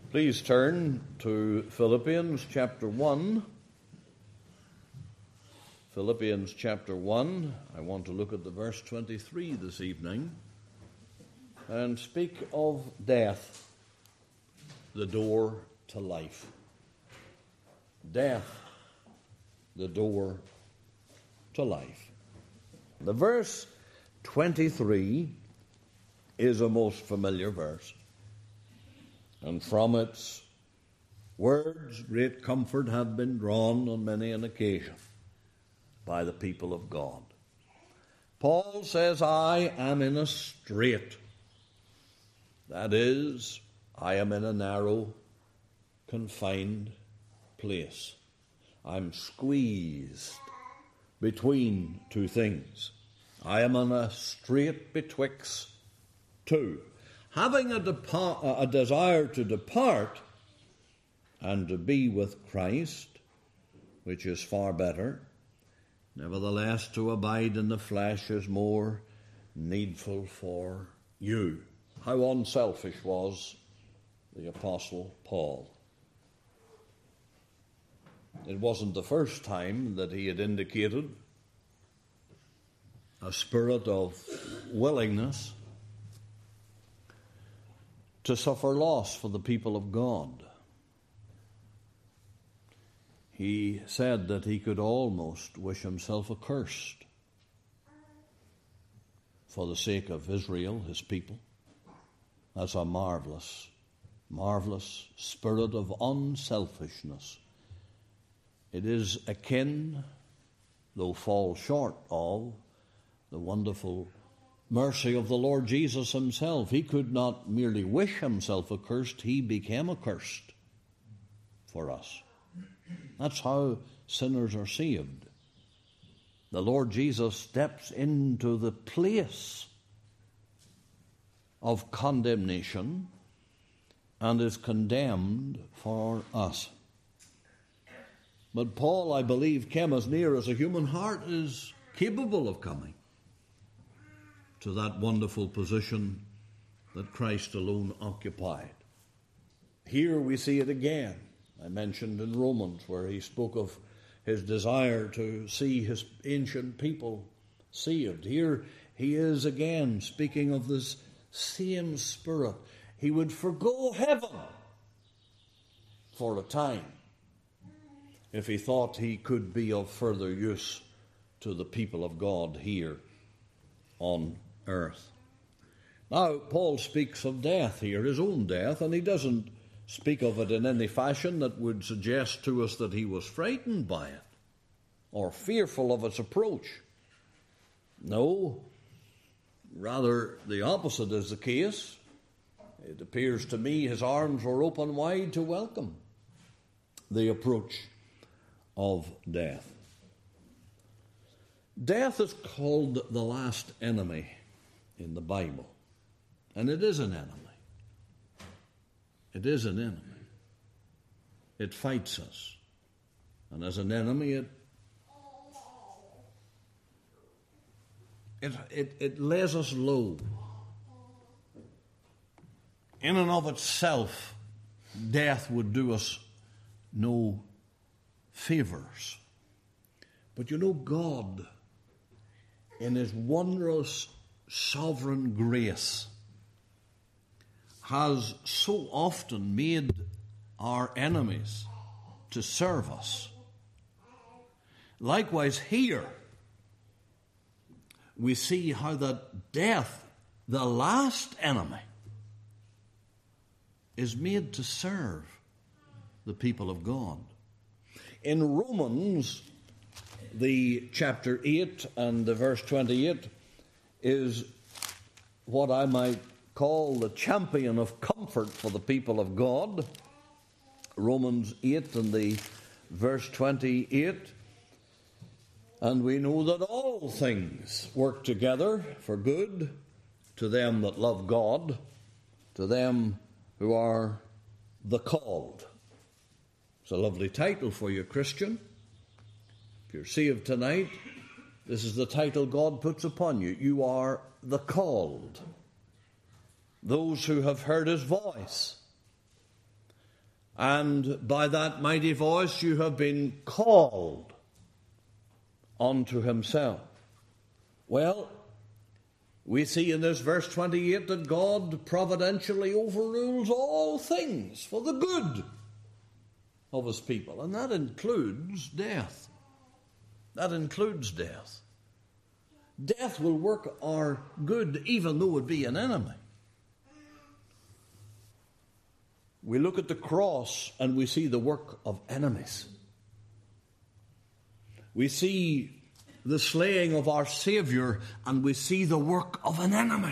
Please turn to Philippians chapter 1. Philippians chapter 1. I want to look at the verse 23 this evening and speak of death, the door to life. Death, the door to life. The verse 23 is a most familiar verse. And from its words, great comfort have been drawn on many an occasion by the people of God. Paul says, I am in a strait. That is, I am in a narrow, confined place. I'm squeezed between two things. I am in a strait betwixt two. Having a desire to depart and to be with Christ, which is far better, nevertheless to abide in the flesh is more needful for you. How unselfish was the Apostle Paul. It wasn't the first time that he had indicated a spirit of willingness to suffer loss for the people of God. He said that he could almost wish himself accursed for the sake of Israel, his people. That's a marvelous, marvelous spirit of unselfishness. It is akin, though fall short of, the wonderful mercy of the Lord Jesus himself. He could not merely wish himself accursed, he became accursed for us. That's how sinners are saved. The Lord Jesus steps into the place of condemnation and is condemned for us. But Paul, I believe, came as near as a human heart is capable of coming to that wonderful position that Christ alone occupied. Here we see it again. I mentioned in Romans where he spoke of his desire to see his ancient people saved. Here he is again speaking of this same spirit. He would forgo heaven for a time if he thought he could be of further use to the people of God here on earth. Now, Paul speaks of death here, his own death, and he doesn't speak of it in any fashion that would suggest to us that he was frightened by it or fearful of its approach. No, rather the opposite is the case. It appears to me his arms were open wide to welcome the approach of death. Death is called the last enemy in the Bible. And it is an enemy. It is an enemy. It fights us. And as an enemy, it lays us low. In and of itself, death would do us no favors. But you know, God, in his wondrous sovereign grace, has so often made our enemies to serve us. Likewise here, we see how that death, the last enemy, is made to serve the people of God. In Romans, the chapter 8 and the verse 28 is what I might call the champion of comfort for the people of God. Romans 8 and the verse 28. And we know that all things work together for good to them that love God, to them who are the called. It's a lovely title for you, Christian. If you're saved tonight, this is the title God puts upon you. You are the called. Those who have heard his voice. And by that mighty voice you have been called unto himself. Well, we see in this verse 28 that God providentially overrules all things for the good of his people. And that includes death. That includes death. Death will work our good even though it be an enemy. We look at the cross and we see the work of enemies. We see the slaying of our Savior and we see the work of an enemy.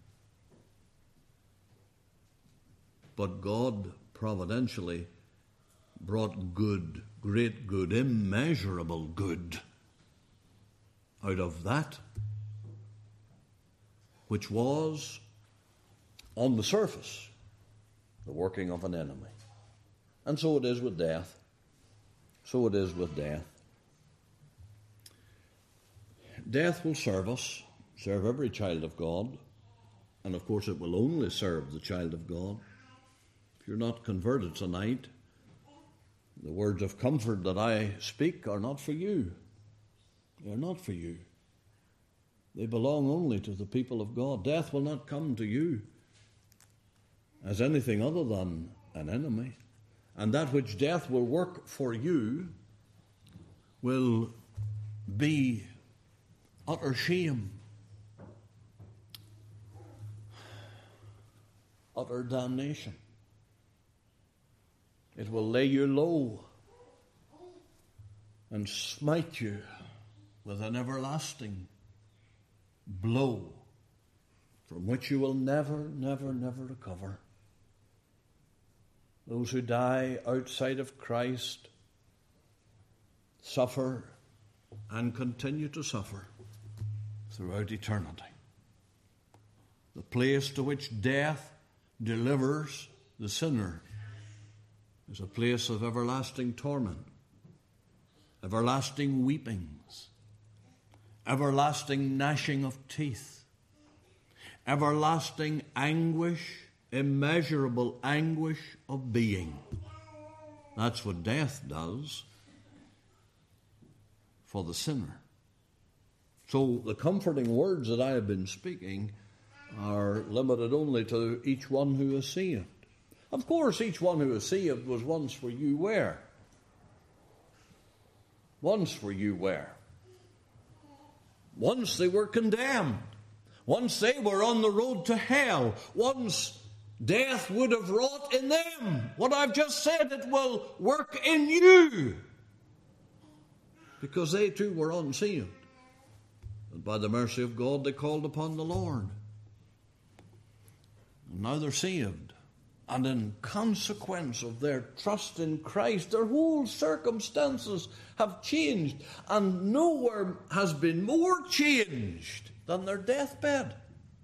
But God providentially brought good, great good, immeasurable good out of that which was on the surface the working of an enemy. And so it is with death. So it is with death. Death will serve us, serve every child of God, and of course it will only serve the child of God. If you're not converted tonight, the words of comfort that I speak are not for you. They're not for you. They belong only to the people of God. Death will not come to you as anything other than an enemy. And that which death will work for you will be utter shame, utter damnation. It will lay you low and smite you with an everlasting blow from which you will never, never, never recover. Those who die outside of Christ suffer and continue to suffer throughout eternity. The place to which death delivers the sinner is a place of everlasting torment, everlasting weepings, everlasting gnashing of teeth, everlasting anguish, immeasurable anguish of being. That's what death does for the sinner. So the comforting words that I have been speaking are limited only to each one who is saved. Of course, each one who is saved was once where you were. Once where you were. Once they were condemned. Once they were on the road to hell. Once death would have wrought in them what I've just said, it will work in you. Because they too were unsaved. And by the mercy of God, they called upon the Lord. And now they're saved. And in consequence of their trust in Christ, their whole circumstances have changed. And nowhere has been more changed than their deathbed.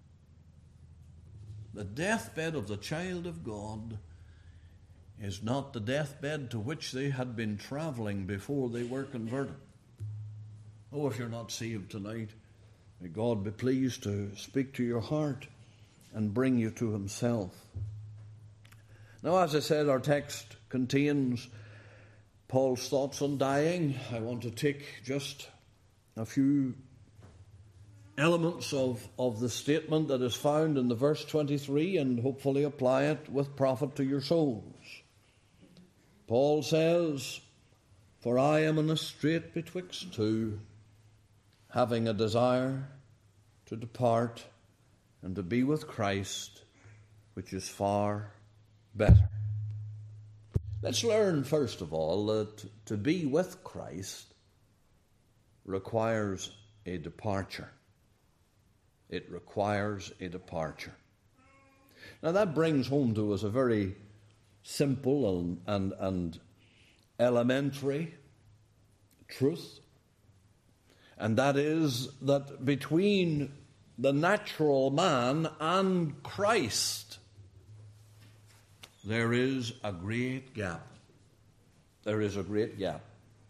The deathbed of the child of God is not the deathbed to which they had been traveling before they were converted. Oh, if you're not saved tonight, may God be pleased to speak to your heart and bring you to himself. Now, as I said, our text contains Paul's thoughts on dying. I want to take just a few elements of the statement that is found in the verse 23 and hopefully apply it with profit to your souls. Paul says, "For I am in a strait betwixt two, having a desire to depart and to be with Christ, which is far better." Let's learn, first of all, that to be with Christ requires a departure. It requires a departure. Now that brings home to us a very simple and elementary truth, and that is that between the natural man and Christ, there is a great gap. There is a great gap.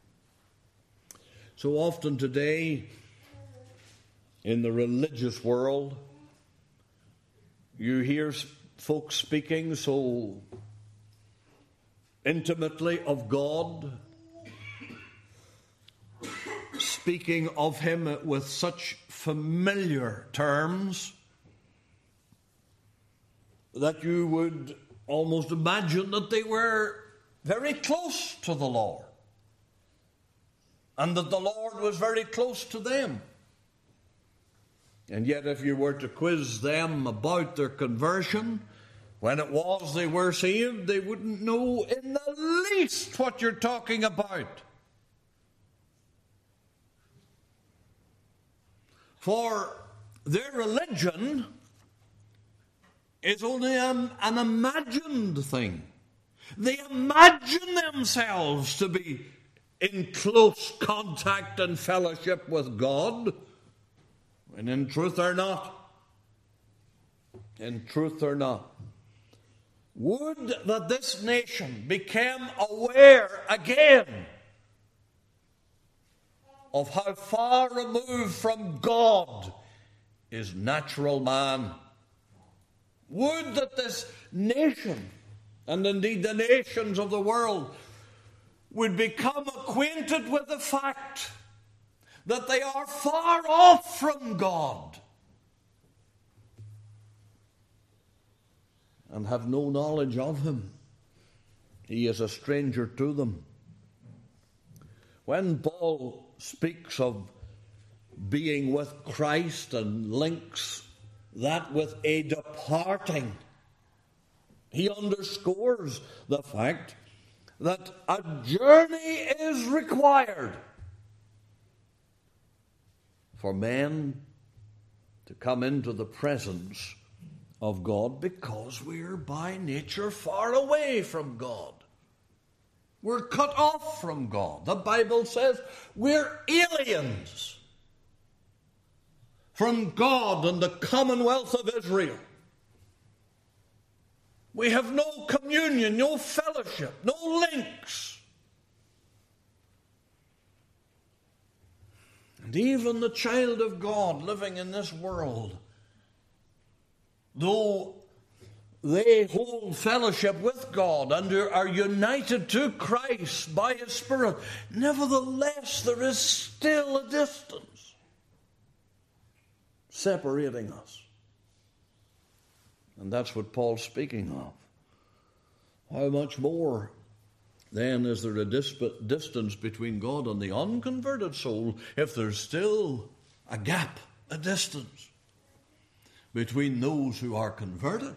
So often today, in the religious world, you hear folks speaking so intimately of God, speaking of him with such familiar terms that you would almost imagine that they were very close to the Lord, and that the Lord was very close to them. And yet if you were to quiz them about their conversion, when it was they were saved, they wouldn't know in the least what you're talking about. For their religion is only an imagined thing. They imagine themselves to be in close contact and fellowship with God, and in truth they're not. In truth they're not. Would that this nation became aware again of how far removed from God is natural man. Would that this nation, and indeed the nations of the world, would become acquainted with the fact that they are far off from God and have no knowledge of him. He is a stranger to them. When Paul speaks of being with Christ and links that with a departing, he underscores the fact that a journey is required for men to come into the presence of God, because we're by nature far away from God. We're cut off from God. The Bible says we're aliens from God and the commonwealth of Israel. We have no communion, no fellowship, no links. And even the child of God living in this world, though they hold fellowship with God and are united to Christ by His Spirit, nevertheless there is still a distance separating us. And that's what Paul's speaking of. How much more then is there a distance between God and the unconverted soul, if there's still a gap, a distance between those who are converted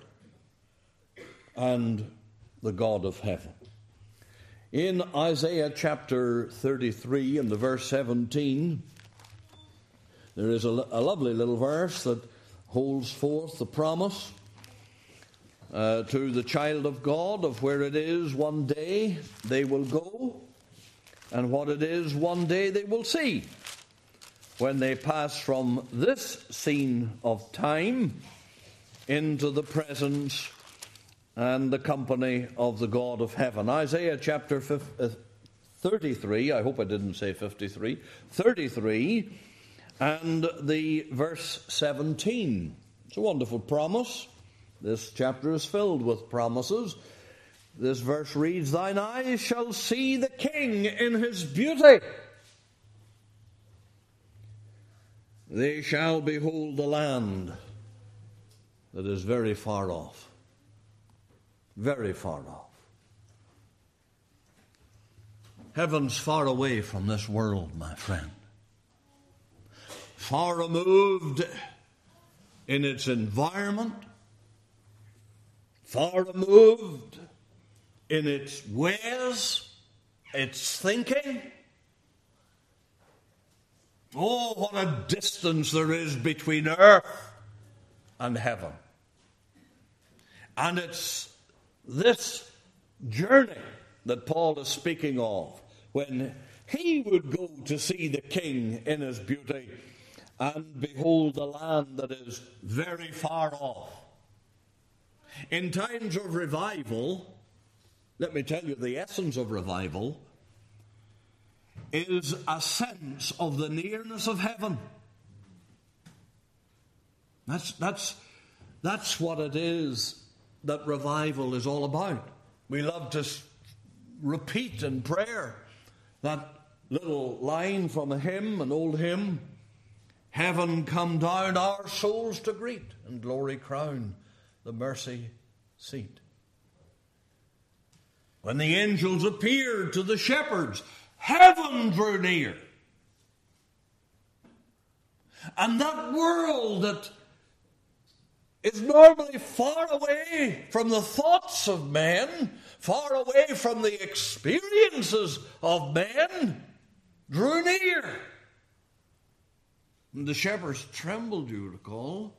and the God of heaven. In Isaiah chapter 33 and the verse 17, there is a lovely little verse that holds forth the promise to the child of God of where it is one day they will go and what it is one day they will see when they pass from this scene of time into the presence and the company of the God of heaven. Isaiah chapter 33, I hope I didn't say 53, 33 and the verse 17. It's a wonderful promise. This chapter is filled with promises. This verse reads, "Thine eyes shall see the King in his beauty. They shall behold the land that is very far off." Very far off. Heaven's far away from this world, my friend. Far removed in its environment. Far removed in its ways, its thinking. Oh, what a distance there is between earth and heaven. And it's this journey that Paul is speaking of, when he would go to see the King in his beauty and behold the land that is very far off. In times of revival, let me tell you, the essence of revival is a sense of the nearness of heaven. That's what it is that revival is all about. We love to repeat in prayer that little line from a hymn, an old hymn, heaven come down our souls to greet, and glory crown the mercy seat. When the angels appeared to the shepherds, heaven drew near. And that world that is normally far away from the thoughts of men, far away from the experiences of men, drew near. And the shepherds trembled, you recall.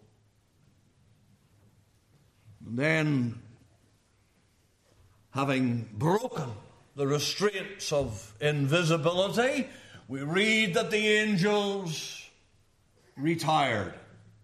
And then, having broken the restraints of invisibility, we read that the angels retired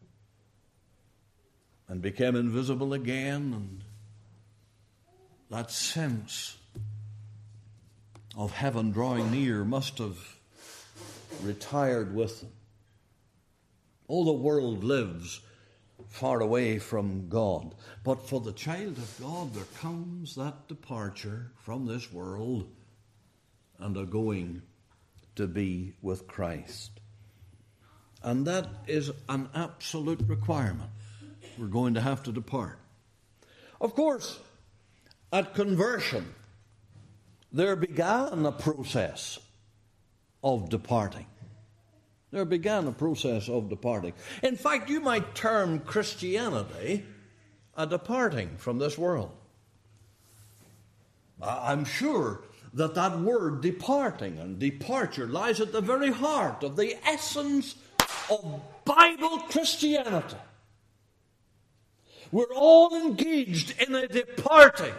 and became invisible again, and that sense of heaven drawing near must have retired with them. Oh, the world lives far away from God, but for the child of God there comes that departure from this world and a going to be with Christ. And that is an absolute requirement. We're going to have to depart. Of course, at conversion, there began a process of departing. There began a process of departing. In fact, you might term Christianity a departing from this world. I'm sure that that word departing and departure lies at the very heart of the essence of Bible Christianity. We're all engaged in a departing.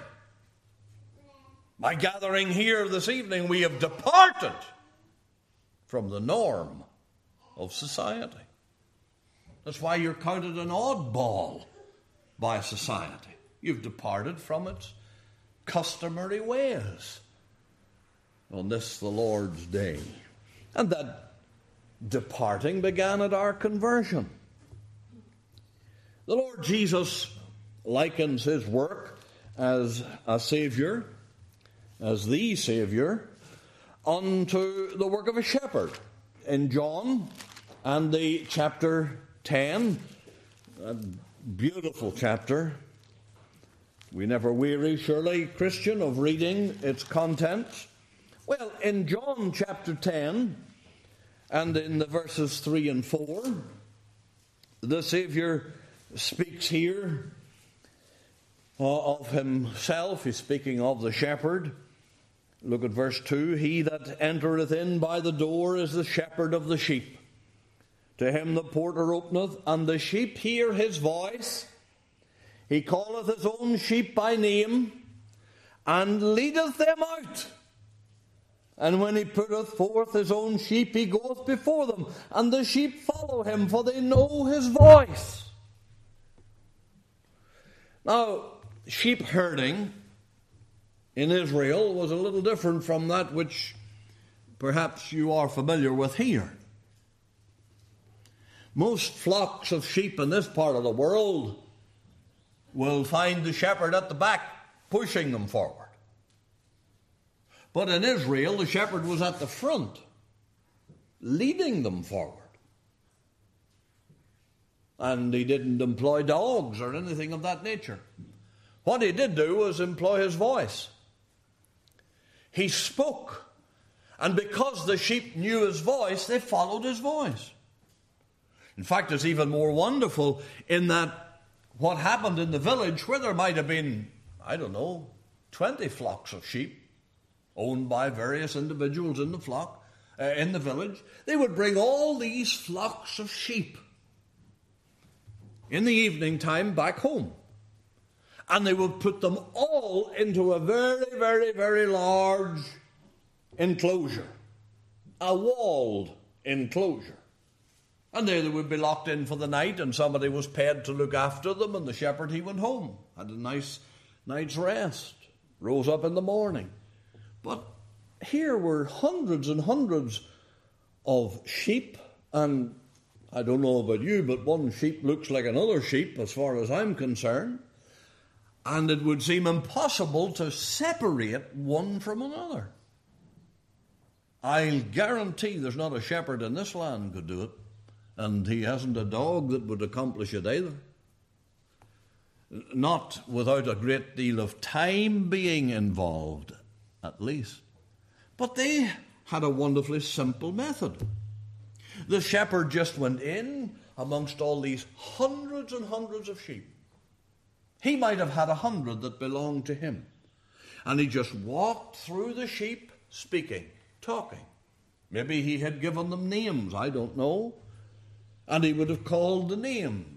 By gathering here this evening, we have departed from the norm of society. That's why you're counted an oddball by society. You've departed from its customary ways on this, the Lord's day. And that departing began at our conversion. The Lord Jesus likens his work as a Savior, as the Savior, unto the work of a shepherd. In John and the chapter 10, a beautiful chapter. We never weary, surely, Christian, of reading its contents. Well, in John chapter 10, and in the verses 3 and 4, the Savior speaks here of himself. He's speaking of the shepherd. Look at verse 2. He that entereth in by the door is the shepherd of the sheep. To him the porter openeth, and the sheep hear his voice. He calleth his own sheep by name, and leadeth them out. And when he putteth forth his own sheep, he goeth before them, and the sheep follow him, for they know his voice. Now, sheep herding in Israel was a little different from that which perhaps you are familiar with here. Most flocks of sheep in this part of the world will find the shepherd at the back pushing them forward. But in Israel, the shepherd was at the front, leading them forward. And he didn't employ dogs or anything of that nature. What he did do was employ his voice. He spoke. And because the sheep knew his voice, they followed his voice. In fact, it's even more wonderful in that what happened in the village, where there might have been, 20 flocks of sheep owned by various individuals in the flock, in the village, they would bring all these flocks of sheep in the evening time back home. And they would put them all into a very, very, very large enclosure, a walled enclosure. And there they would be locked in for the night, and somebody was paid to look after them, and the shepherd, he went home, had a nice night's rest, rose up in the morning. But here were hundreds and hundreds of sheep, and I don't know about you, but one sheep looks like another sheep as far as I'm concerned. And it would seem impossible to separate one from another. I'll guarantee there's not a shepherd in this land could do it. And he hasn't a dog that would accomplish it either. Not without a great deal of time being involved, at least. But they had a wonderfully simple method. The shepherd just went in amongst all these hundreds and hundreds of sheep. He might have had 100 that belonged to him. And he just walked through the sheep speaking, talking. Maybe he had given them names, I don't know. And he would have called the names.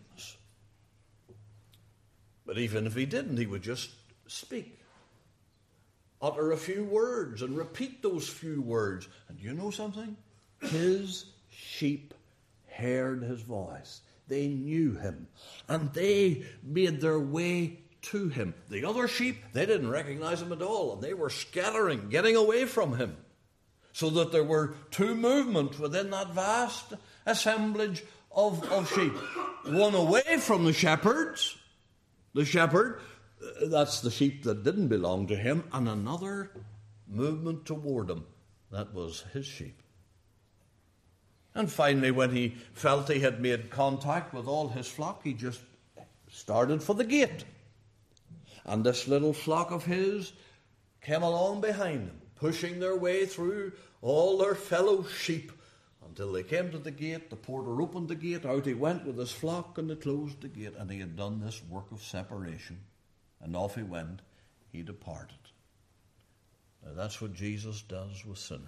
But even if he didn't, he would just speak. Utter a few words and repeat those few words. And you know something? His sheep heard his voice. They knew him. And they made their way to him. The other sheep, they didn't recognize him at all. And they were scattering, getting away from him. So that there were two movements within that vast assemblage of sheep. One away from the shepherds. The shepherd, that's the sheep that didn't belong to him. And another movement toward him. That was his sheep. And finally, when he felt he had made contact with all his flock, he just started for the gate. And this little flock of his came along behind him, pushing their way through all their fellow sheep until they came to the gate. The porter opened the gate, out he went with his flock, and they closed the gate. And he had done this work of separation. And off he went. He departed. Now that's what Jesus does with sinners.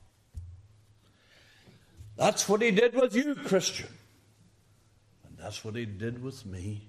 That's what he did with you, Christian. And that's what he did with me.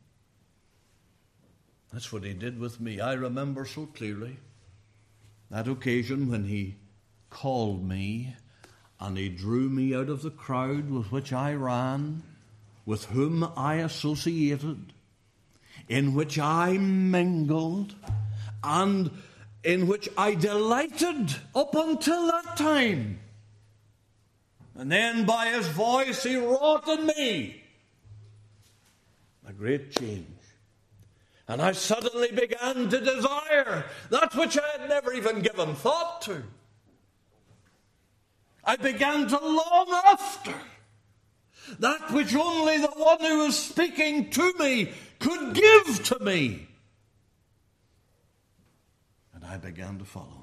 That's what he did with me. I remember so clearly that occasion when he called me and he drew me out of the crowd with which I ran, with whom I associated, in which I mingled, and in which I delighted up until that time. And then by his voice he wrought in me a great change. And I suddenly began to desire that which I had never even given thought to. I began to long after that which only the one who was speaking to me could give to me. And I began to follow.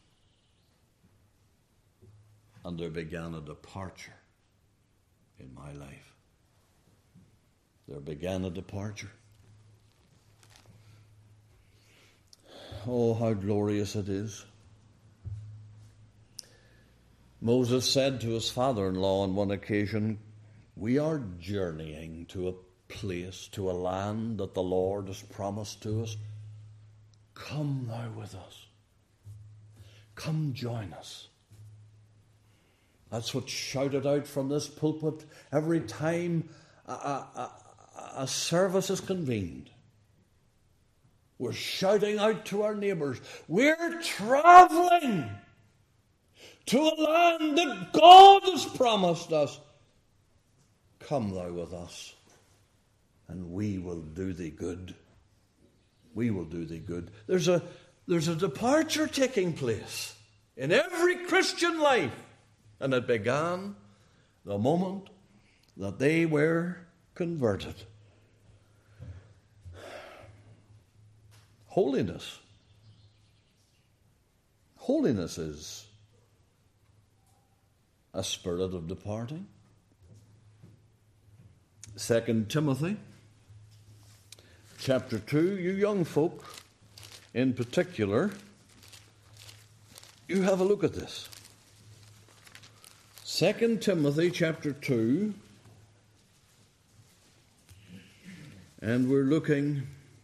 And there began a departure in my life. There began a departure. Oh, how glorious it is. Moses said to his father-in-law on one occasion, "We are journeying to a place, to a land that the Lord has promised to us. Come thou with us. Come join us." That's what's shouted out from this pulpit every time a service is convened. We're shouting out to our neighbours, we're travelling to a land that God has promised us. Come thou with us, and we will do thee good. We will do thee good. There's a departure taking place in every Christian life. And it began the moment that they were converted. Holiness. Holiness is a spirit of departing. 2 Timothy chapter 2, you young folk in particular, you have a look at this. 2 Timothy chapter 2, and we're looking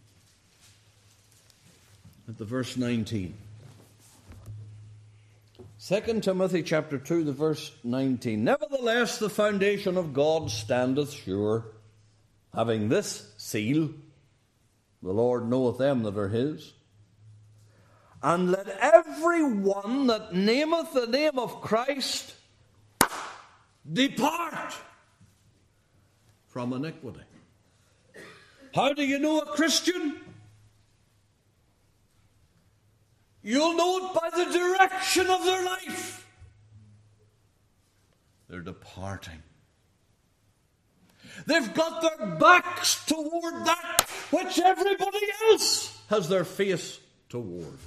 at the verse 19. 2 Timothy chapter 2, the verse 19. Nevertheless, the foundation of God standeth sure, having this seal, the Lord knoweth them that are his. And let every one that nameth the name of Christ depart from iniquity. How do you know a Christian? You'll know it by the direction of their life. They're departing. They've got their backs toward that which everybody else has their face toward.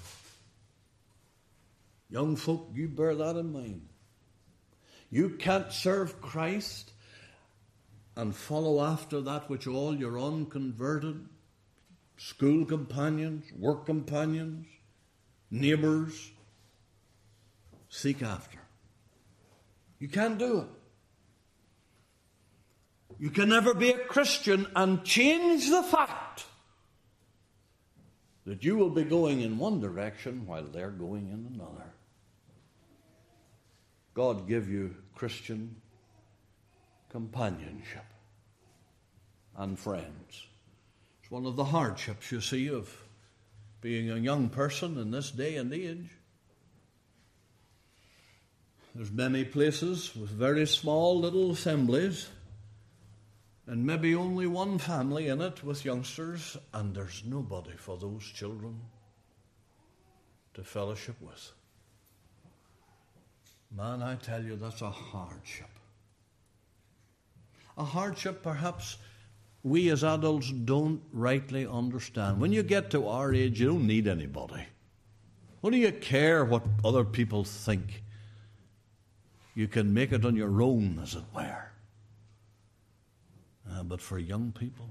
Young folk, you bear that in mind. You can't serve Christ and follow after that which all your unconverted school companions, work companions, neighbours seek after. You can't do it. You can never be a Christian and change the fact that you will be going in one direction while they're going in another. God give you Christian companionship and friends. It's one of the hardships, you see, of being a young person in this day and age. There's many places with very small little assemblies and maybe only one family in it with youngsters, and there's nobody for those children to fellowship with. Man, I tell you, that's a hardship. A hardship perhaps we as adults don't rightly understand. When you get to our age, you don't need anybody. What do you care what other people think? You can make it on your own, as it were. But for young people,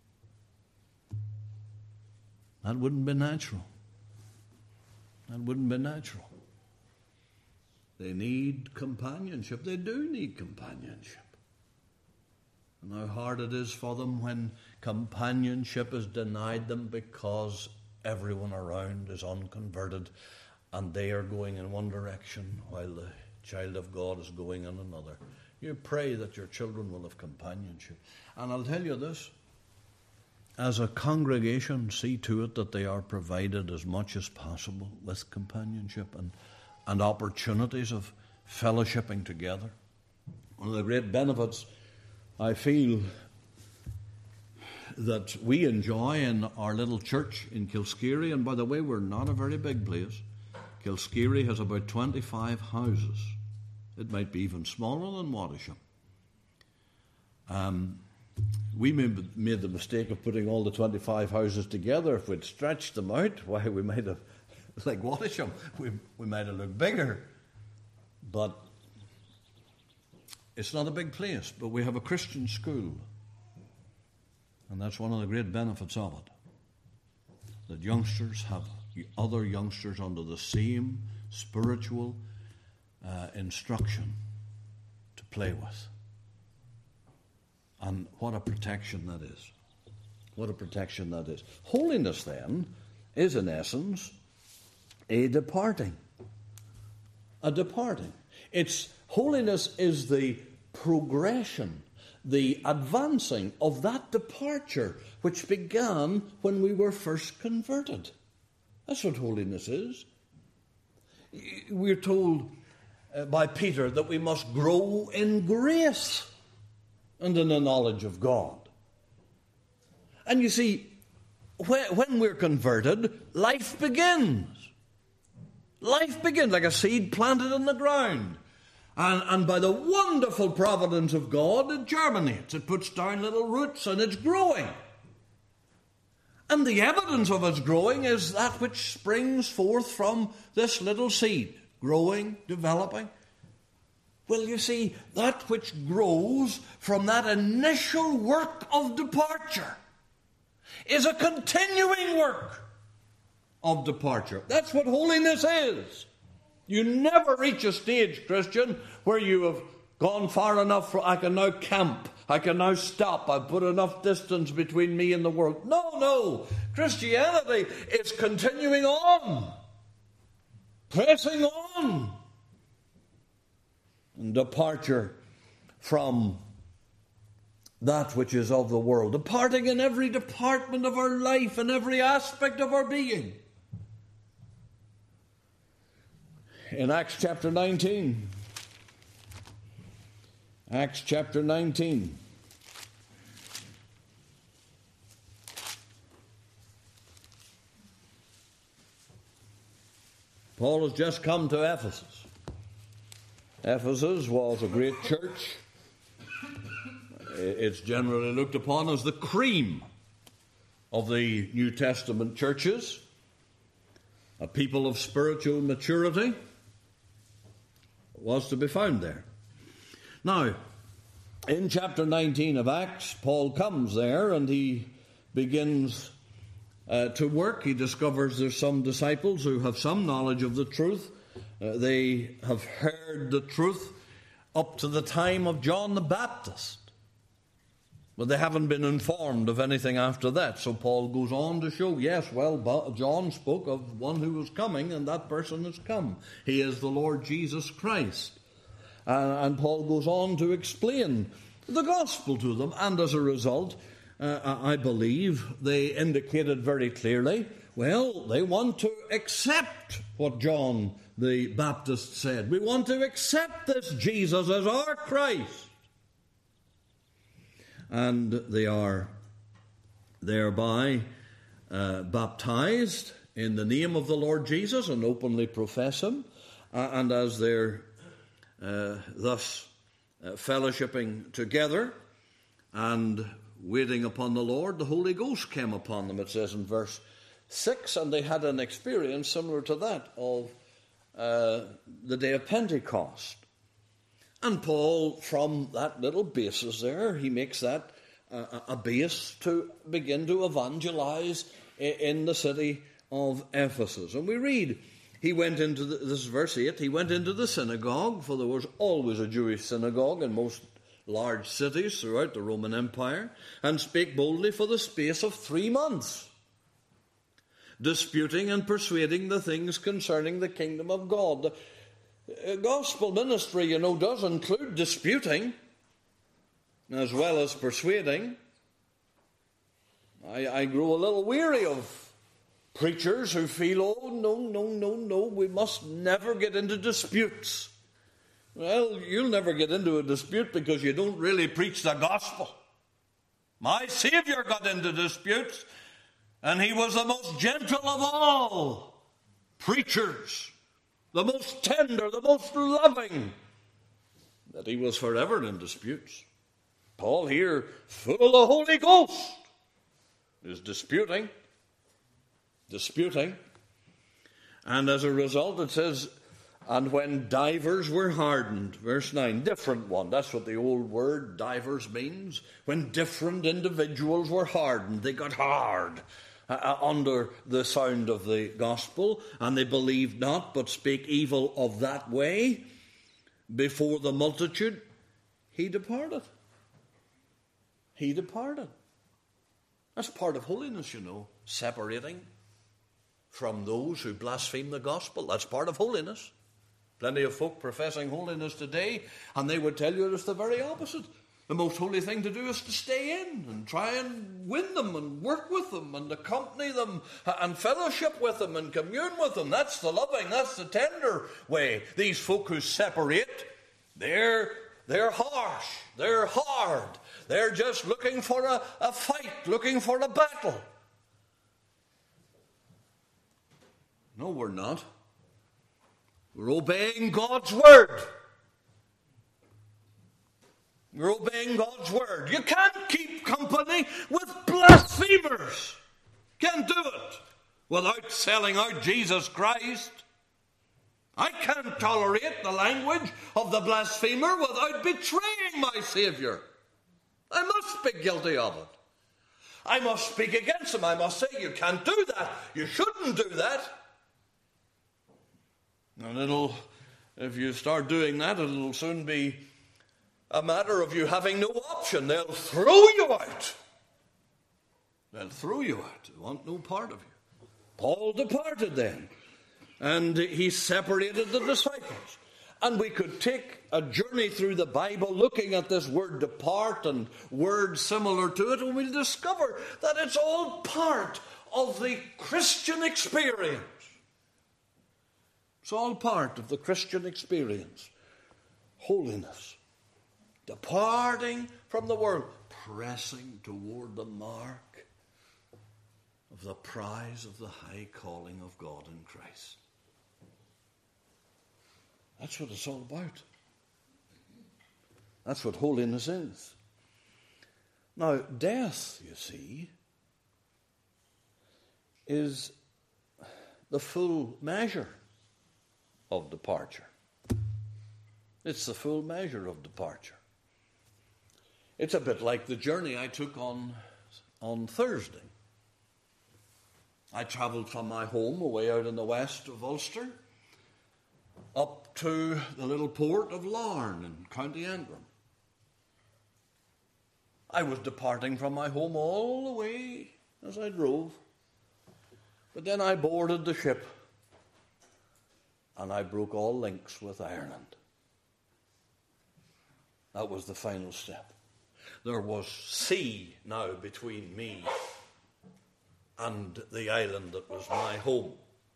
that wouldn't be natural. That wouldn't be natural. They need companionship. They do need companionship. And how hard it is for them when companionship is denied them because everyone around is unconverted and they are going in one direction while the child of God is going in another. You pray that your children will have companionship. And I'll tell you this, as a congregation, see to it that they are provided as much as possible with companionship and opportunities of fellowshipping together. One of the great benefits I feel that we enjoy in our little church in Kilskeary, and by the way, we're not a very big place. Kilskeary has about 25 houses. It might be even smaller than Wattisham. We made the mistake of putting all the 25 houses together. If we'd stretched them out, why, we might have, like Wattisham, we might have looked bigger. But it's not a big place, but we have a Christian school. And that's one of the great benefits of it. That youngsters have other youngsters under the same spiritual instruction to play with. And what a protection that is. What a protection that is. Holiness, then, is in essence a departing. A departing. Holiness is the progression, the advancing of that departure which began when we were first converted. That's what holiness is. We're told by Peter that we must grow in grace and in the knowledge of God. And you see, when we're converted, life begins. Life begins like a seed planted in the ground. And by the wonderful providence of God, it germinates. It puts down little roots and it's growing. And the evidence of its growing is that which springs forth from this little seed. Growing, developing. Well, you see, that which grows from that initial work of departure is a continuing work of departure. That's what holiness is. You never reach a stage, Christian, where you have gone far enough for, I can now camp, I can now stop, I've put enough distance between me and the world. No. Christianity is continuing on, pressing on. And departure from that which is of the world. Departing in every department of our life, in every aspect of our being. In Acts chapter 19. Acts chapter 19. Paul has just come to Ephesus. Ephesus was a great church. It's generally looked upon as the cream of the New Testament churches, a people of spiritual maturity was to be found there. Now, in chapter 19 of Acts, Paul comes there and he begins to work. He discovers there's some disciples who have some knowledge of the truth. They have heard the truth up to the time of John the Baptist, but they haven't been informed of anything after that. So Paul goes on to show, yes, well, John spoke of one who was coming, and that person has come. He is the Lord Jesus Christ. And Paul goes on to explain the gospel to them, and as a result, I believe they indicated very clearly, well, they want to accept what John the Baptist said. We want to accept this Jesus as our Christ. And they are thereby baptized in the name of the Lord Jesus and openly profess him. And as they're thus fellowshipping together and waiting upon the Lord, the Holy Ghost came upon them, it says in verse 6, and they had an experience similar to that of the day of Pentecost. And Paul, from that little basis there, he makes that a base to begin to evangelize in the city of Ephesus. And we read, he went into, this is verse 8, he went into the synagogue, for there was always a Jewish synagogue in most large cities throughout the Roman Empire, and spake boldly for the space of 3 months, disputing and persuading the things concerning the kingdom of God. Gospel ministry, does include disputing as well as persuading. I grow a little weary of preachers who feel, oh, no, we must never get into disputes. Well, you'll never get into a dispute because you don't really preach the gospel. My Savior got into disputes, and he was the most gentle of all preachers, the most tender, the most loving, that he was forever in disputes. Paul here, full of the Holy Ghost, is disputing. And as a result, it says, and when divers were hardened, verse 9, different one, that's what the old word divers means. When different individuals were hardened, they got hard under the sound of the gospel, and they believed not, but spake evil of that way before the multitude, he departed. He departed. That's part of holiness, separating from those who blaspheme the gospel. That's part of holiness. Plenty of folk professing holiness today, and they would tell you it's the very opposite. The most holy thing to do is to stay in and try and win them and work with them and accompany them and fellowship with them and commune with them. That's the loving, that's the tender way. These folk who separate, they're harsh, they're hard. They're just looking for a fight, looking for a battle. No, we're not. We're obeying God's word. We're obeying God's word. You can't keep company with blasphemers. Can't do it without selling out Jesus Christ. I can't tolerate the language of the blasphemer without betraying my Savior. I must be guilty of it. I must speak against him. I must say, you can't do that. You shouldn't do that. And if you start doing that, it'll soon be a matter of you having no option. They'll throw you out. They'll throw you out. They want no part of you. Paul departed then, and he separated the disciples. And we could take a journey through the Bible looking at this word depart and words similar to it, and we'll discover that it's all part of the Christian experience. It's all part of the Christian experience. Holiness. Departing from the world. Pressing toward the mark of the prize of the high calling of God in Christ. That's what it's all about. That's what holiness is. Now, death, you see, is the full measure of departure. It's the full measure of departure. It's a bit like the journey I took on Thursday. I travelled from my home away out in the west of Ulster up to the little port of Larne in County Antrim. I was departing from my home all the way as I drove. But then I boarded the ship and I broke all links with Ireland. That was the final step. There was sea now between me and the island that was my home.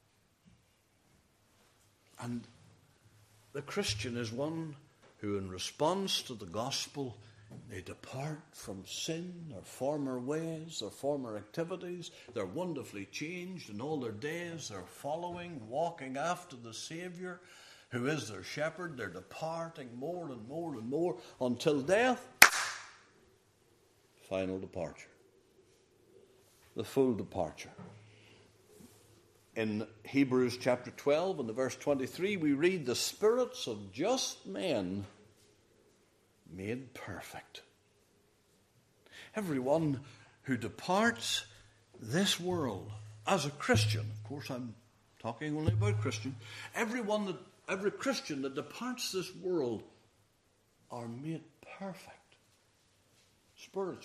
And the Christian is one who, in response to the gospel, they depart from sin, their former ways, their former activities. They're wonderfully changed in all their days. They're following, walking after the Saviour, who is their shepherd. They're departing more and more and more until death. Final departure. The full departure. In Hebrews chapter 12 and the verse 23, we read, the spirits of just men made perfect. Everyone who departs this world as a Christian, of course I'm talking only about Christian, every Christian that departs this world are made perfect spiritually.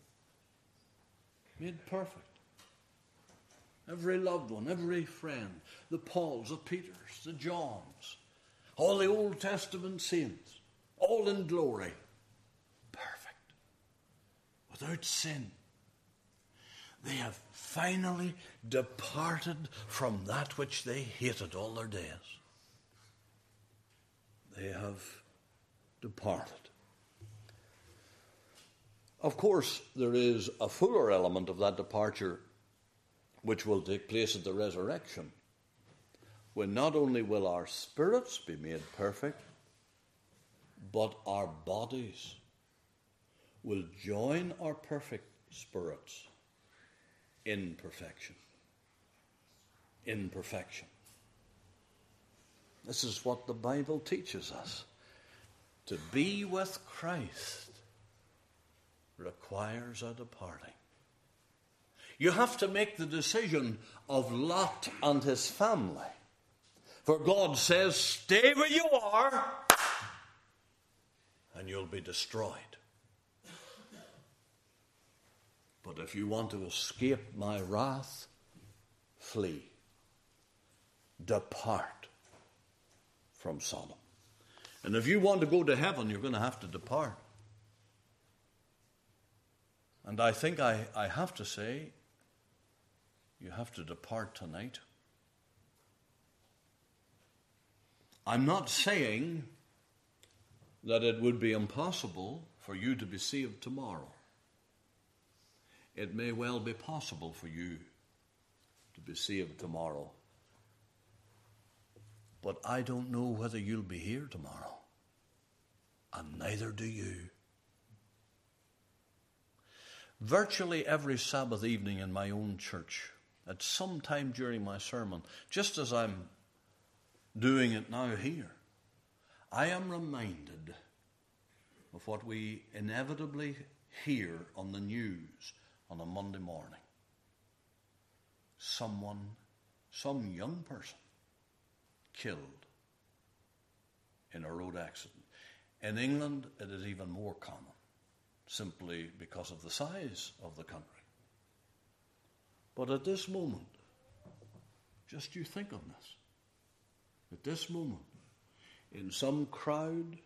Made perfect. Every loved one, every friend, the Pauls, the Peters, the Johns, all the Old Testament saints, all in glory, perfect, without sin. They have finally departed from that which they hated all their days. They have departed. Of course, there is a fuller element of that departure which will take place at the resurrection, when not only will our spirits be made perfect, but our bodies will join our perfect spirits in perfection. In perfection. This is what the Bible teaches us. To be with Christ requires a departing. You have to make the decision of Lot and his family. For God says, stay where you are and you'll be destroyed. But if you want to escape my wrath, flee. Depart from Sodom. And if you want to go to heaven, you're going to have to depart. And I think I have to say, you have to depart tonight. I'm not saying that it would be impossible for you to be saved tomorrow. It may well be possible for you to be saved tomorrow. But I don't know whether you'll be here tomorrow. And neither do you. Virtually every Sabbath evening in my own church, at some time during my sermon, just as I'm doing it now here, I am reminded of what we inevitably hear on the news on a Monday morning. Some young person killed in a road accident. In England, it is even more common, simply because of the size of the country. But at this moment, just you think on this. At this moment, in some crowd,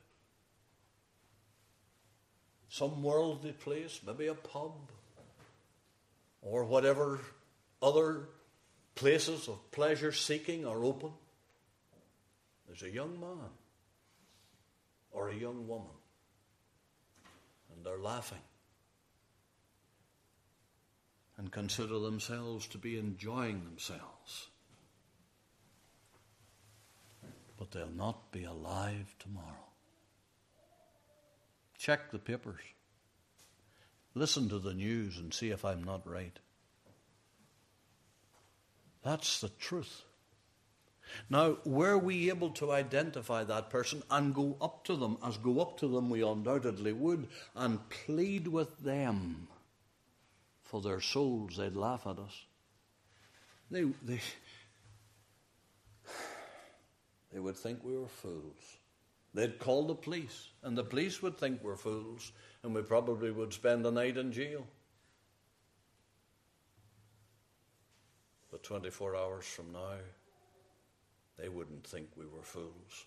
some worldly place, maybe a pub, or whatever other places of pleasure seeking are open, there's a young man or a young woman, and they're laughing and consider themselves to be enjoying themselves. but they'll not be alive tomorrow. Check the papers. Listen to the news and see if I'm not right. That's the truth. Now, were we able to identify that person and go up to them, as go up to them we undoubtedly would, and plead with them for their souls, they'd laugh at us. They would think we were fools. They'd call the police, and the police would think we're fools, and we probably would spend the night in jail. But 24 hours from now, they wouldn't think we were fools.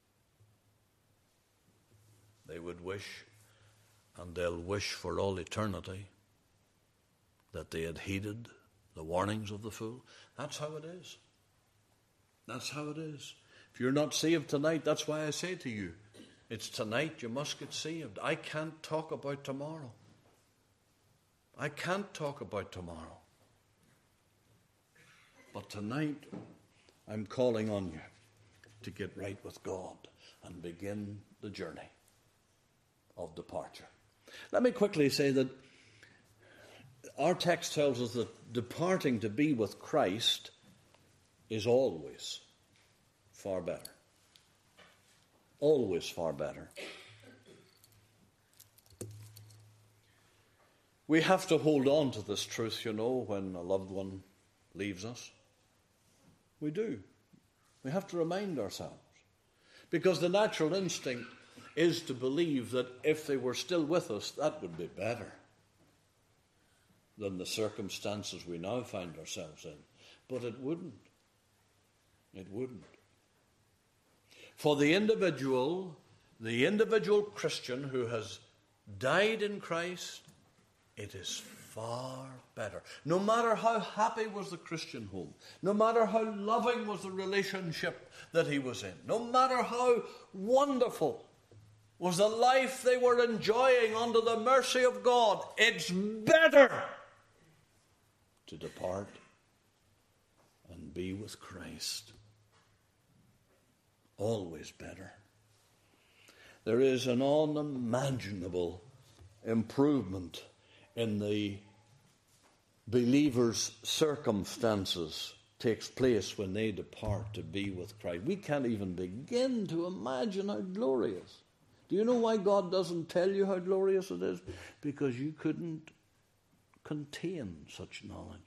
They would wish, and they'll wish for all eternity, that they had heeded the warnings of the fool. That's how it is. That's how it is. If you're not saved tonight, that's why I say to you, it's tonight you must get saved. I can't talk about tomorrow. I can't talk about tomorrow. But tonight, I'm calling on you to get right with God and begin the journey of departure. Let me quickly say that our text tells us that departing to be with Christ is always far better. Always far better. We have to hold on to this truth, when a loved one leaves us. We do. We have to remind ourselves. Because the natural instinct is to believe that if they were still with us, that would be better than the circumstances we now find ourselves in. But it wouldn't. It wouldn't. For the individual Christian who has died in Christ, it is far better. No matter how happy was the Christian home, no matter how loving was the relationship that he was in, no matter how wonderful was the life they were enjoying under the mercy of God, it's better to depart and be with Christ. Always better. There is an unimaginable improvement in the believer's circumstances takes place when they depart to be with Christ. We can't even begin to imagine how glorious. Do you know why God doesn't tell you how glorious it is? Because you couldn't contain such knowledge.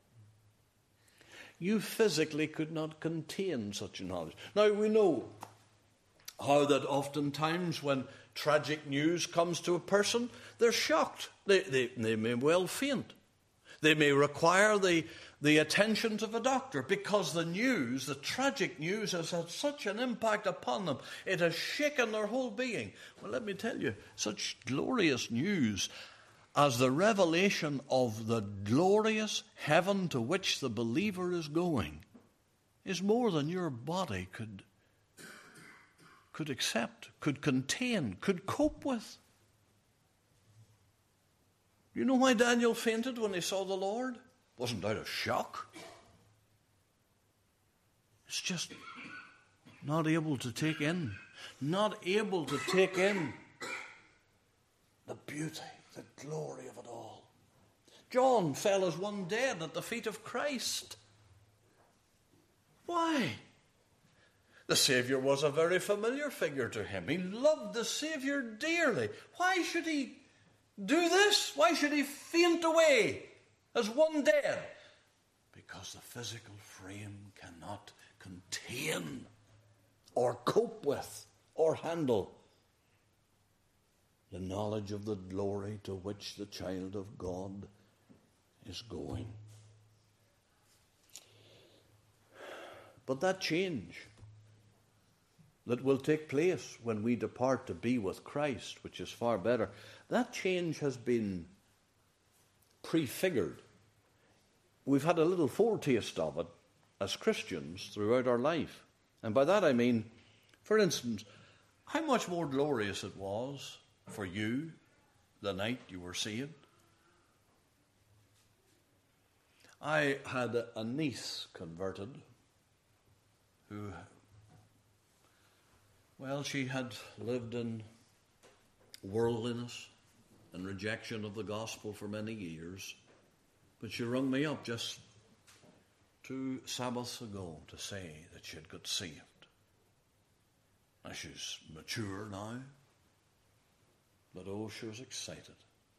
You physically could not contain such knowledge. Now we know how that oftentimes when tragic news comes to a person, they're shocked. They may well faint. They may require the attention of a doctor because the news, the tragic news, has had such an impact upon them. It has shaken their whole being. Well, let me tell you, such glorious news as the revelation of the glorious heaven to which the believer is going is more than your body could accept, could contain, could cope with. You know why Daniel fainted when he saw the Lord? It wasn't out of shock. It's just not able to take in the beauty, the glory of it all. John fell as one dead at the feet of Christ. Why? The Savior was a very familiar figure to him. He loved the Savior dearly. Why should he do this? Why should he faint away as one dead? Because the physical frame cannot contain or cope with or handle the knowledge of the glory to which the child of God is going. But that change that will take place when we depart to be with Christ, which is far better, that change has been prefigured. We've had a little foretaste of it as Christians throughout our life. And by that I mean, for instance, how much more glorious it was for you the night you were saved. I had a niece converted who Well, she had lived in worldliness and rejection of the gospel for many years, but she rung me up just 2 Sabbaths ago to say that she had got saved. Now, she's mature now, but oh, she was excited.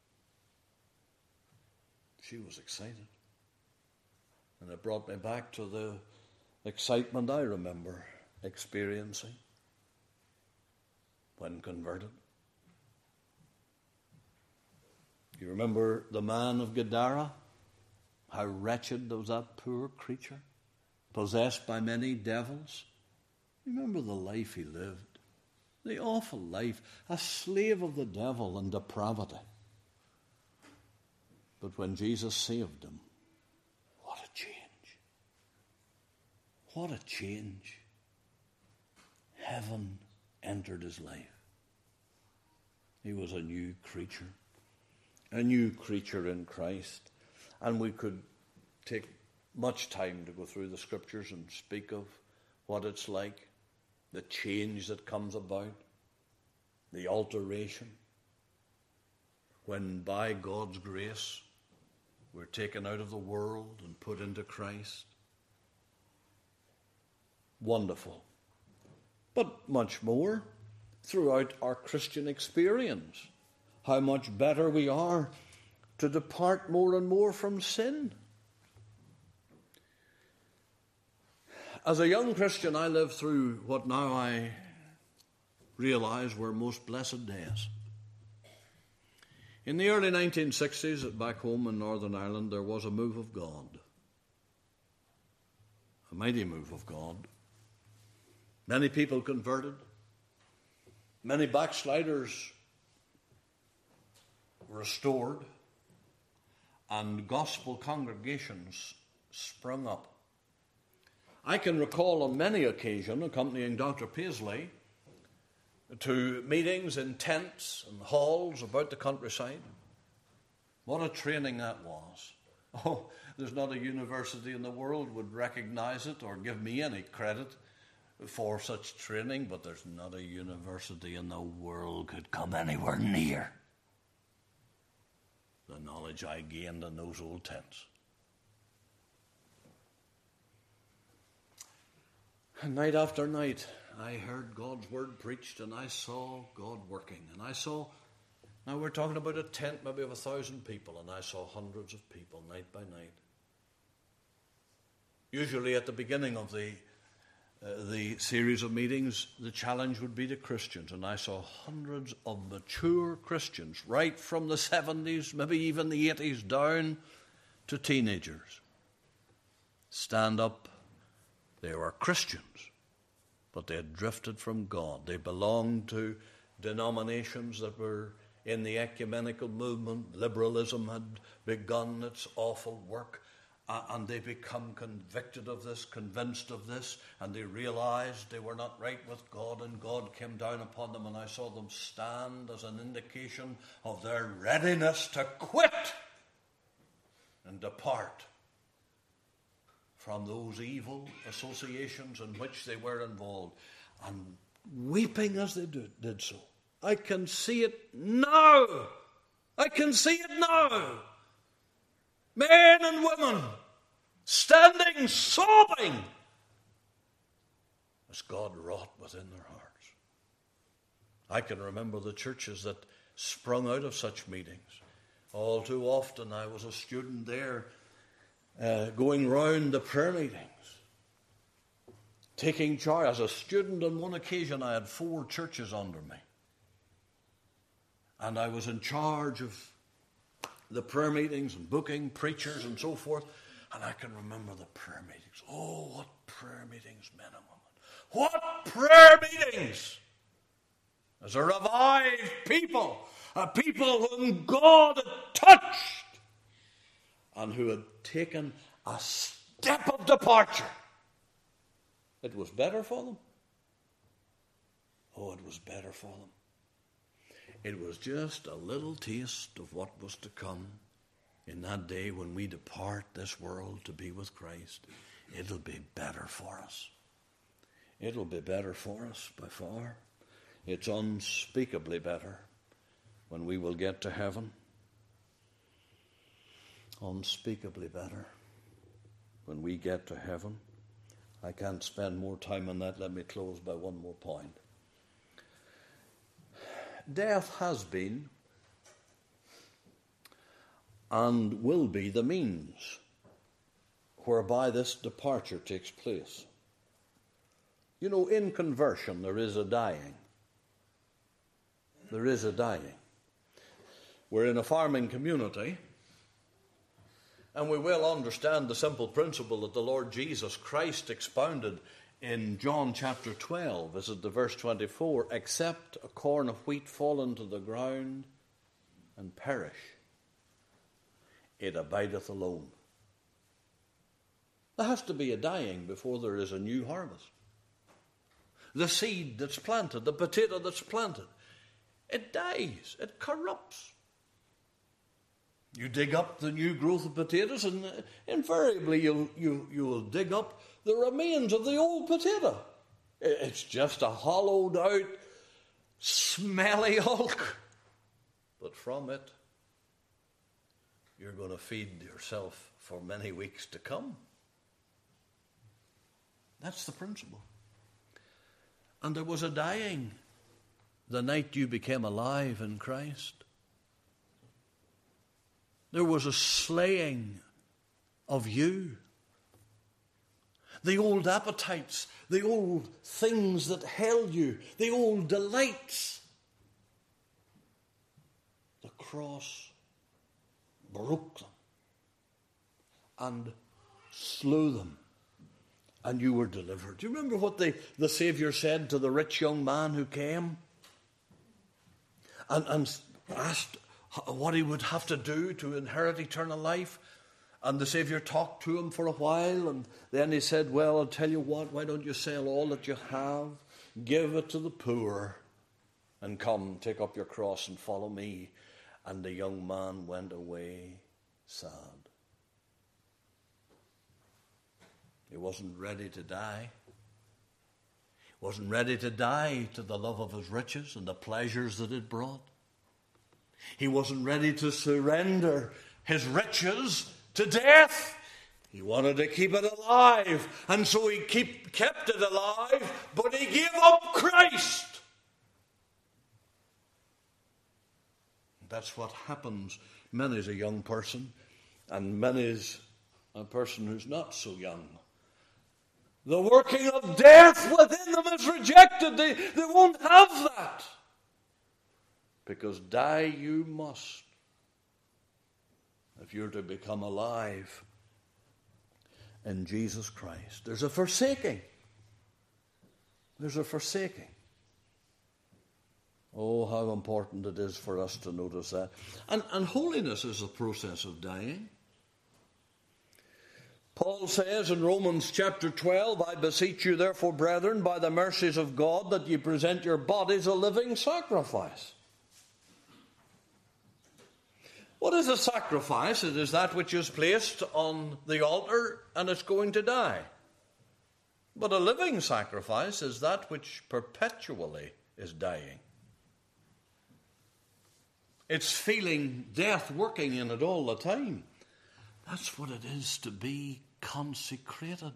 She was excited. And it brought me back to the excitement I remember experiencing when converted. You remember the man of Gadara? How wretched was that poor creature, possessed by many devils. Remember the life he lived, the awful life, a slave of the devil and depravity. But when Jesus saved him, what a change. What a change. Heaven entered his life. He was a new creature in Christ. And we could take much time to go through the scriptures and speak of what it's like, the change that comes about, the alteration, when by God's grace we're taken out of the world and put into Christ. Wonderful. But much more throughout our Christian experience. How much better we are to depart more and more from sin. As a young Christian, I lived through what now I realize were most blessed days. In the early 1960s, back home in Northern Ireland, there was a move of God. A mighty move of God. Many people converted. Many backsliders restored. And gospel congregations sprung up. I can recall on many occasions accompanying Dr. Paisley to meetings in tents and halls about the countryside. What a training that was. Oh, there's not a university in the world would recognize it or give me any credit for such training, but there's not a university in the world could come anywhere near the knowledge I gained in those old tents. And night after night, I heard God's word preached, and I saw God working. And I saw, now we're talking about a tent maybe of 1,000 people, and I saw hundreds of people night by night. Usually at the beginning of the series of meetings, the challenge would be to Christians, and I saw hundreds of mature Christians, right from the 70s, maybe even the 80s, down to teenagers, stand up. They were Christians, but they had drifted from God. They belonged to denominations that were in the ecumenical movement. Liberalism had begun its awful work, and they become convicted of this, convinced of this, and they realized they were not right with God, and God came down upon them, and I saw them stand as an indication of their readiness to quit and depart from those evil associations in which they were involved, and weeping as they did so. I can see it now. I can see it now. Men and women standing sobbing as God wrought within their hearts. I can remember the churches that sprung out of such meetings. All too often I was a student there, going round the prayer meetings, taking charge. As a student on one occasion I had 4 churches under me, and I was in charge of the prayer meetings and booking preachers and so forth. And I can remember the prayer meetings. Oh, what prayer meetings, men and women. What prayer meetings! As a revived people, a people whom God had touched and who had taken a step of departure. It was better for them. Oh, it was better for them. It was just a little taste of what was to come in that day when we depart this world to be with Christ. It'll be better for us. It'll be better for us by far. It's unspeakably better when we will get to heaven. Unspeakably better when we get to heaven. I can't spend more time on that. Let me close by one more point. Death has been and will be the means whereby this departure takes place. You know, in conversion there is a dying. There is a dying. We're in a farming community, and we will understand the simple principle that the Lord Jesus Christ expounded in John chapter 12. This is the verse 24. Except a corn of wheat fall into the ground and perish, it abideth alone. There has to be a dying before there is a new harvest. The seed that's planted, the potato that's planted, it dies, it corrupts. You dig up the new growth of potatoes, and invariably you will dig up the remains of the old potato. It's just a hollowed out, smelly hulk. But from it, you're going to feed yourself for many weeks to come. That's the principle. And there was a dying the night you became alive in Christ. There was a slaying of you. The old appetites, the old things that held you, the old delights. The cross broke them and slew them, and you were delivered. Do you remember what the Savior said to the rich young man who came and asked what he would have to do to inherit eternal life? And the Savior talked to him for a while, and then he said, well, I'll tell you what, why don't you sell all that you have, give it to the poor, and come, take up your cross and follow me. And the young man went away sad. He wasn't ready to die. He wasn't ready to die to the love of his riches and the pleasures that it brought. He wasn't ready to surrender his riches to death. He wanted to keep it alive, and so he kept it alive, but he gave up Christ. That's what happens. Many's a young person, and many's a person who's not so young. The working of death within them is rejected. They won't have that. Because die you must if you're to become alive in Jesus Christ. There's a forsaking. There's a forsaking. Oh, how important it is for us to notice that. And holiness is a process of dying. Paul says in Romans chapter 12, I beseech you therefore, brethren, by the mercies of God, that ye present your bodies a living sacrifice. What is a sacrifice? It is that which is placed on the altar and it's going to die. But a living sacrifice is that which perpetually is dying. It's feeling death working in it all the time. That's what it is to be consecrated.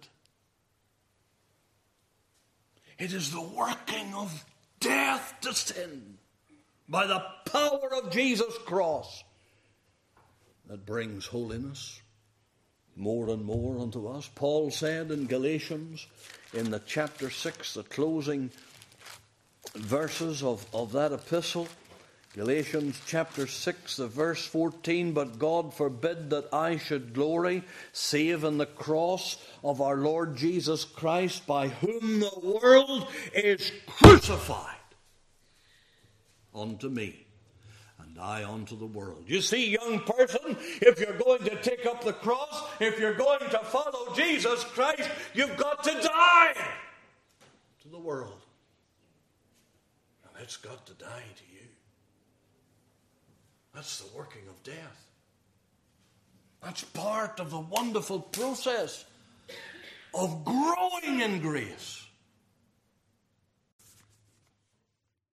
It is the working of death to sin by the power of Jesus' cross that brings holiness more and more unto us. Paul said in Galatians, in the chapter 6, the closing verses of that epistle, Galatians chapter 6, the verse 14, but God forbid that I should glory, save in the cross of our Lord Jesus Christ, by whom the world is crucified unto me, and I unto the world. You see, young person, if you're going to take up the cross, if you're going to follow Jesus Christ, you've got to die to the world. And it's got to die to you. That's the working of death. That's part of the wonderful process of growing in grace.